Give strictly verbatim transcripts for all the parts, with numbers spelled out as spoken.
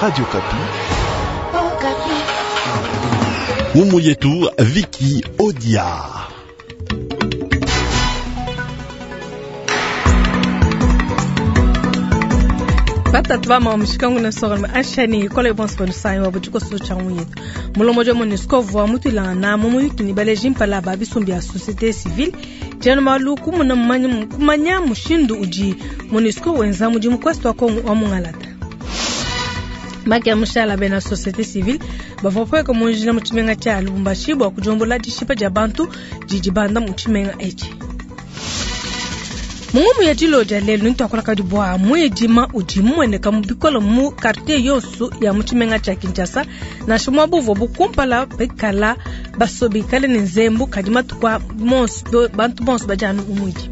Radio Kapi. Oh, Kapi. Mumu yetu Vicky Odia. Bata twa ma mshikangu na sora ma ashani kole bon sponsor sai wa butuko so changu yetu mulomo jo monisco vo mutila na mumu yitini bale jimpa la babi sombi a société civile jeno malu kumuna manya kumanya mushindu uji monisco wenza muji mukwasto ko amungalata makia mushala bena société civile bavopoe ko munjina mutimenga cha Lubumbashi bwa kujombola dishipa jabantu jijibanda mutimenga echi Mungu ya jilo jalelu nito akola kadi bwa mwejima ujimu ene kamubikola mu karte yosu ya mutimenga cha Kinshasa na shumwa buvo bukumpala bekala basobi kale nzembu kadima tukwa mons bantu mons bajanu umwiji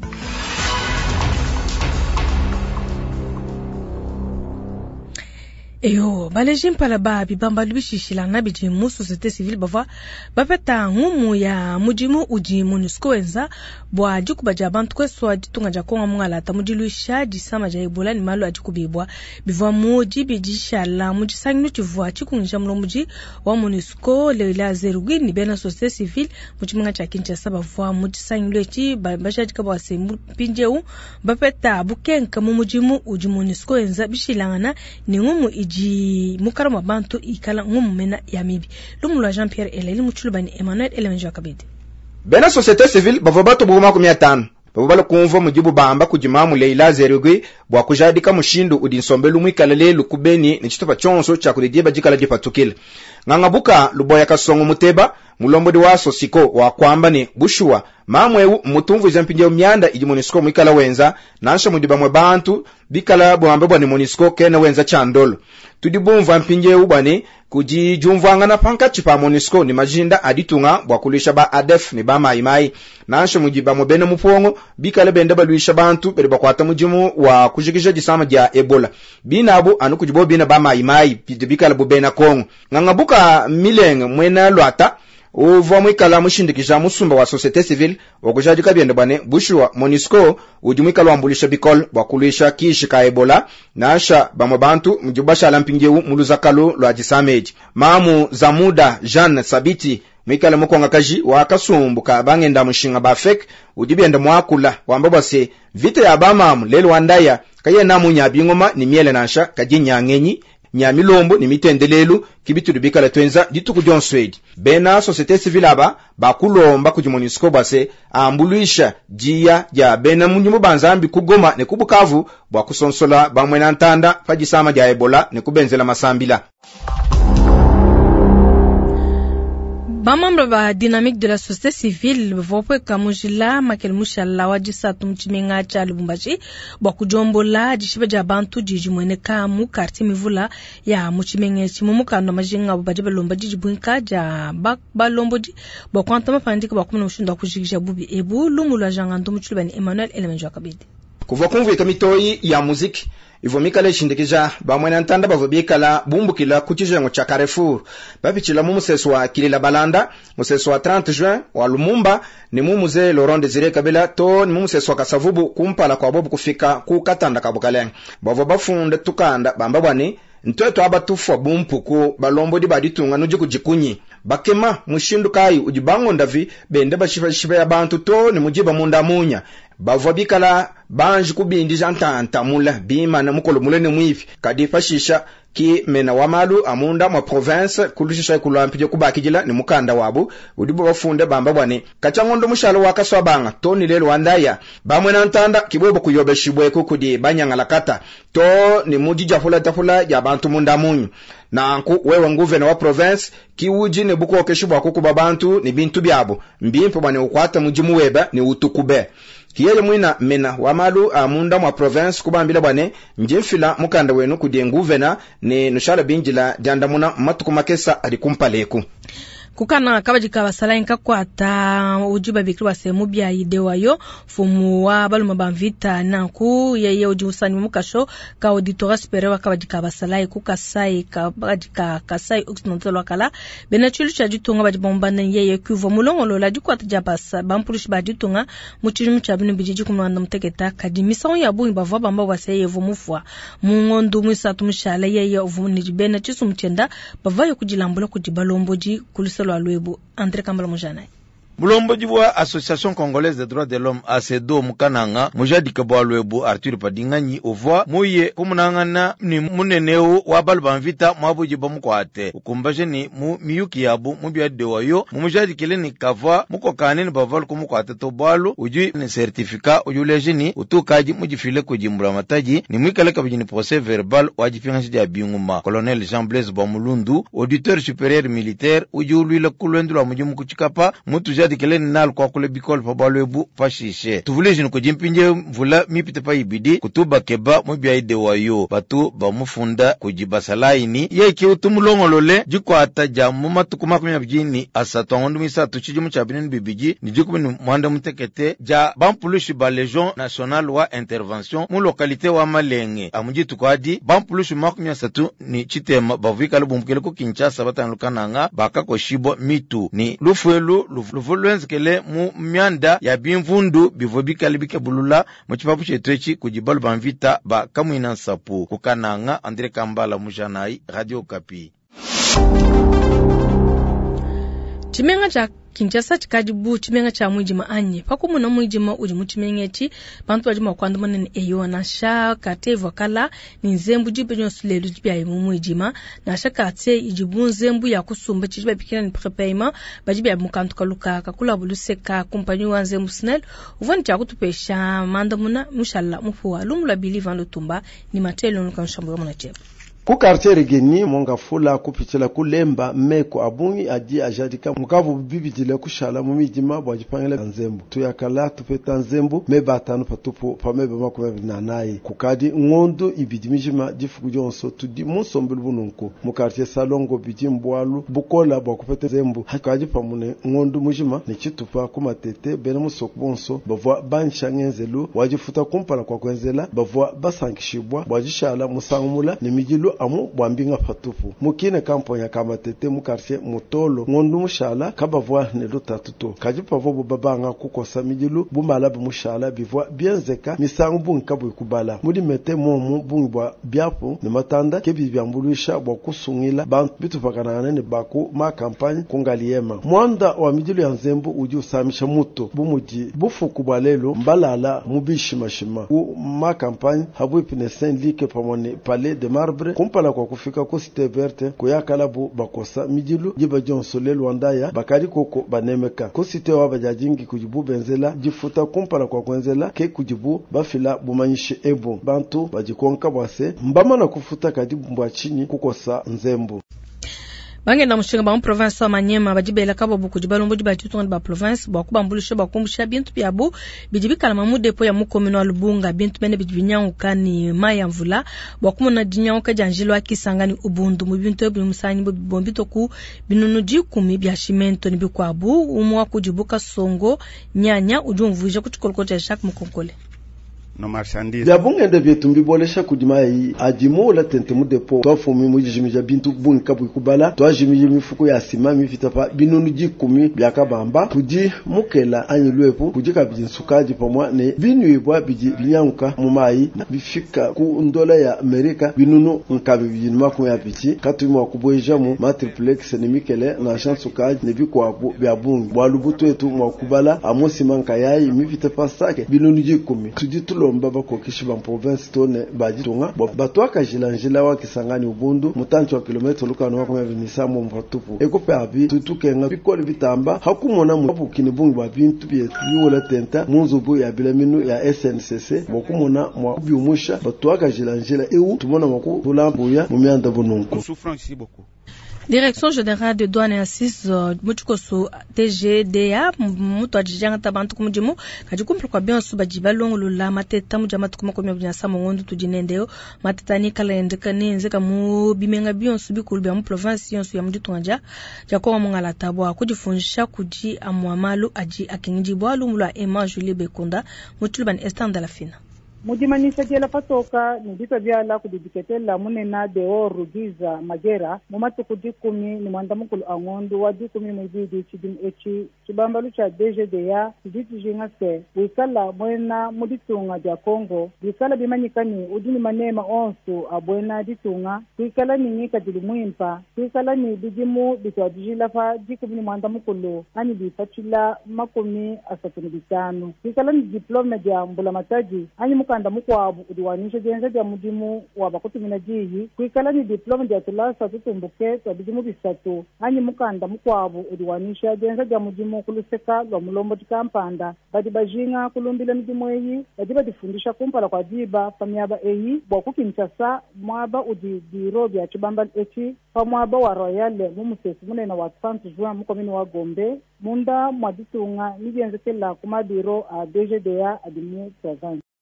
Eyo, balejim pala babi bamba lubishishila na bijimu société civile bava bapeta ngumu ya mujimu uji MONUSCO wenza bwa juku bajabantu kweso aditunga jakonga mungalata mujiluisha jisama jaibola ni malu ajikubibwa bivwa muji bijishala muji sanginu chivwa chikungisha mlo muji wa MONUSCO leila zerugwi ni bena société civile muji mga cha Kinshasa bavwa muji sanginu echi basha jika bwa sembu pinjeu bapeta bukenka mujimu uji MONUSCO wenza bishilangana ni ngumu iji ji mukarama bantu ikala ngumena yamibi lumulwa Jean Pierre Eleli muchulubani Emmanuel Elemenjo akabidi bena société civile bavobato buma ku mia tano babalo kumva mujibu bamba kujimamu leila zerugwi bwa kujadika mushindu udinsombelu mwikalale lukubeni ni chitopa chonso cha kudidiba jikala dipatukile ngangabuka luboya kasongo muteba mulombodi wa sosiko wa kwamba ni bushua mamwewu mutumvu jampinje myanda iji MONUSCO mwikala wenza nansha mudiba mwe bantu bikala bwambe bwa ni MONUSCO kene wenza chandolo tudibumva mpinje ubani kujijumvanga na pankachi pa MONUSCO ni majinda aditunga bwa kulisha ba A D F ni ba maimai nansha mudiba mwe bene mupongo bikala bende baluisha bantu bere bakwata mujimu wa kujikisha jisama dia Ebola binabu anu kujibo bina ba maimai bikala bubena Kongo ngangabuka milenge mwena lwata uvo mwikala mushindikisha musumba wa société civile wakujadika biende bwane bushua MONUSCO ujumwikala wambulisha bikol wakulisha kishi ka Ebola nasha bamwe bantu mjubasha lampingewu muluzakalu lwa jisameji mamu Zamuda Jean Sabiti mwikala mukonga kaji wakasumbuka bangenda mushinga bafek ujibiende mwakula wambabase vita ya bamamu lelu wandaya kaye namu nyabingoma ni miele nasha kajinyangenyi nyamilombo ni mitendelelu kibitu bikala twenza dituku John Swede bena société civile aba bakulomba kuji MONUSCO base ambuluisha jia ya bena munyimu banzambi kugoma ne kubukavu bwa kusonsola bamwena ntanda fajisama ja Ebola ne kubenzela masambila Bamambra ba dynamique de la société civile vope kamujila makel mushala wajisa tumchimenga cha Lubumbashi bakujombola jishiba jabantu jiji mwene kamu karti mivula ya muchimenge chimumuka ndo majinga baje balomba jiji bunka ja bak balomboji bakwanta mapandika bakumuna ushunda kujikisha bubi ebu lumulwa jangandu muchulubani Emmanuel Elemenjo akabidi kuva kumvika mitoi ya muziki ivomikale shindikija bamwena ntanda bavobikala bumbukila kuchijengo cha Carrefour babichila mu museso wa Kilila Balanda museso wa trente juin wa Lumumba ni mu muze Laurent Désiré Kabila to ni mu museso wa Kasavubu kumpala kwa bobu kufika ku Katanda Kabukaleng bavo bafunde tukanda bamba bwani ntweto abatufu bumpuku balombo di baditunga nuji kujikunyi bakema mushindu kai ujibango ndavi bende bashifa shifa ya bantu to ni mujiba munda munya bavobikala banji kubindi jantanta mula bima na mukolo mulene mwifi kadi fashisha ki mena wamalu amunda mwa province kulushisha kulampije kubakijila ni mukanda wabu udibo bafunde bamba bwani kachangondo mushalo wakaswa banga toni lelo wandaya bamwena ntanda kibobo kuyobe shibwe kukudi banyangalakata to ni mujija fula tafula ya bantu munda munyu na anku wewe nguvena wa province kiuji ne buko keshibwa kukuba bantu ni bintu byabo mbimpo bane ukwata mujimu weba ni utukube kiyele mwina mena wamalu amunda mwa province kubambila bwane njimfila mukanda wenu kudie nguvena ni nushala binjila jandamuna matuku makesa alikumpaleku kukana kabajika basala inka kwata ujiba bikri wa semu bya idewa yo fumu wa baluma bamvita nanku yeye ujusani mukasho ka auditora superieur kabajika basala kukasai kabajika kasai oxnontelo kala benachulu cha jutunga bajibombana yeye kuvo mulongolo la jukwata jabasa bampulish bajitunga muchimu cha binu bijiji kumwanda muteketa kadimisa ya bu bava bamba waseye vumufwa mungondu musatu mushala yeye ovuniji bena chisu mchenda bavayo kujilambula kujibalomboji kuliselo alwebu Andre Kambala Mujana. Mulomboji wa Association Congolaise des Droits de l'Homme A C D O mukananga mujadi kabwalwebu Arthur Padinganyi ovwa muye kumunangana ni muneneo wa balbanvita mwabuji bamukwate ukumbaje ni mu miyuki yabu mubyade wayo mumujadi keleni kava mukokane ni baval kumukwate to bwalo uji ni certificat uyuleje ni utukaji mujifile kujimbura mataji ni mwikale kabijini procès verbal wajifinganshi dia binguma Colonel Jean Blaise Bamulundu auditeur supérieur militaire ujulwile kulwendula mujimu kuchikapa mutu jadi keleni nal kwa kule bikol pa balwebu pashishe tuvulejini kujimpinje mvula mipite pa ibidi kutuba keba mubya ide wayo batu bamufunda kujibasalaini yeke utumulongolole jikwata jamu matukuma kumya bijini asatu ngondu misatu chijumu cha binini bibiji ni jikumi mwanda mutekete ja bampulushi ba Legion Nationale wa Intervention mu lokalite wa Malenge amujitu kwadi bampulushi makumya satu ni chitema bavika lubumukele ku Kinshasa batanlukananga bakako shibo mitu ni lufuelu lufu lwenzekele mu myanda ya bimvundu bivobikali bikebulula mu chipapu chetwechi kujibalu bamvita ba kamwina nsapu kukananga Andre Kambala Mujanai Radio Okapi. Chimenga cha Kinshasa chikajibu chimenga cha mwijima anye pakumu na mwijima uji mchimengechi bantu wajima kwanda manene eyo na sha katevo kala ni nzembu jibe nyosulelu jibya imu mwijima na sha kate ijibu nzembu ya kusumba chijiba bikina ni prepayma bajibya mukantu kaluka kakula buluseka kumpanyi wa nzembu snel uvani cha kutupesha manda muna mushala mufuwa lumula biliva lutumba ni matelo nukanshambu ya muna chebu ku quartier Regeni monga fula kupitela kulemba meko abungi aji ajadika mukavu bibitile kushala mumijima bwajipangela nzembu tuyakala tupeta nzembu mebatanu patupo pamebe makome nanayi kukadi ngondo ibidimijima difuku jonso tudi musombulu bununko mu quartier Salongo bijimbwalu bukola bwakupeta nzembu hakaji pamune ngondo mujima ni chitupa kumatete bene musokbonso bavwa banshangenzelu wajifuta kumpala kwa kwenzela bavwa basankishibwa bwajishala musangumula ni mijilu amu bwambinga patupu mukine kampo ya kamatete mu quartier Mutolo ngondu mushala kabavwa ne lutatuto kajipa vobo babanga kukosa mijilu bumala bumushala bivwa bienzeka misangu bunkabu kubala muri mete momu bungwa biapo ne matanda kebi byambulisha bwa kusungila bantu bitupakana ne baku ma campagne kungaliema mwanda wa mijilu ya nzembu uji usamisha muto bumuji bufuku balelo mbalala mubishi mashima u ma campagne habu ipine saint like pamone palais de marbre kumpala kwa kufika ko cité verte kuyakala bu bakosa mijilu jiba jonso lelo wandaya bakari koko banemeka ko cité wa bajajingi kujibu benzela jifuta kumpala kwa kwenzela ke kujibu bafila bumanyishe ebo bantu bajikonka bwase mbama na kufuta kadi mbwa chini kukosa nzembu bange na mushinga ba province wa Manyema bajibela kabo buku jibalombo jibatutu ba province ba kubambulisha ba kumbusha bintu byabu bijibikala mamude po ya mukomino wa Lubunga bintu bene bijibinyangu kani maya mvula ba kumona dinyangu ka janjilo akisangani ubundu mu bintu byo musanyi bo bombito ku binunu jikumi bya shimento ni bikwabu umwa kujibuka songo nyanya ujumvuje kuchikoloko cha Jacques Mukonkole no marchandise ya bungende byetumbi bolesha kudimai ajimo la tente mu depo to fumi mu jimija bintu bunka bukubala to ajimije mifuko ya sima mifita pa binunu jikumi byakabamba kudi mukela anyilwepo kujika bijinsukaji pamwa ne binuyibwa biji binyanka mu mai bifika ku ndola ya Amerika binunu nkabe bijinuma ku ya bici katuma kuboja mu matriplex ne mikele na chansukaji ne bikwapo bya bungi bwalubuto etu mu kubala amosima nkayayi mifita pa sake binunu jikumi kudi lomba bako kishiba province tone bajitunga batwaka jilanjila wa kisangani ubundu mutancho wa kilometro lukano wako ya vinisamu mpatupu ekope abi tutukenga bikoli bitamba hakumona mu kinibungi ba bintu byetu yola tenta munzubu ya bilaminu ya S N C C bokumona mwa byumusha batwaka jilanjila ewu tumona mako bulambuya mu myanda bununko souffrance beaucoup Direction générale de douane et assise mutukoso D G D A mutu ajijanga tabantu kumujimu kajikumpla kwa bion suba jibalongo lula mateta mujama tukuma kwa mbiya samo ngondu tujinendeo mateta ni kala endeka nenze kamu bimenga bion subi kulubya mu province yonsu ya mujitu anja jako mungala tabwa kujifunjisha kuji amwamalu aji akinji bwalu mula Emma Julie Bekonda mutulban estanda la fina mudimanisha jela patoka nidita byala kudidiketela munena deo rugiza magera mumatu kudikumi ni mwandamukulu angondu wadikumi mwibidi chidim echi chibambalu cha D G D A chiditi jingase wikala mwena muditunga ja Kongo wikala bimanyikani udini manema onsu abwena ditunga wikala ni nika dilimwimpa wikala ni bidimu bitwadijila fa dikumi ni mwandamukulu ani bifatila makumi asatuni bitanu wikala ni diplome ja mbula mataji ani muka kanda mukwabu udiwanisha jenza dia mudimu wabakutumina jiyi kwikala ni diploma dia tulasa tutumbuke tabidimu bisatu anyi mukanda mukwabu udiwanisha jenza dia mudimu kuluseka lwa mulombo tikampanda badi bajinga kulumbila mudimu eyi badi badifundisha kumpala kwa diba pamiaba eyi bwakukinchasa mwaba udi biro bya chibamba eti pamwaba wa royale mumusesi munena wa trente juin mukomini wa Gombe munda mwaditunga nijenze kela kumabiro a D G D A adimu province.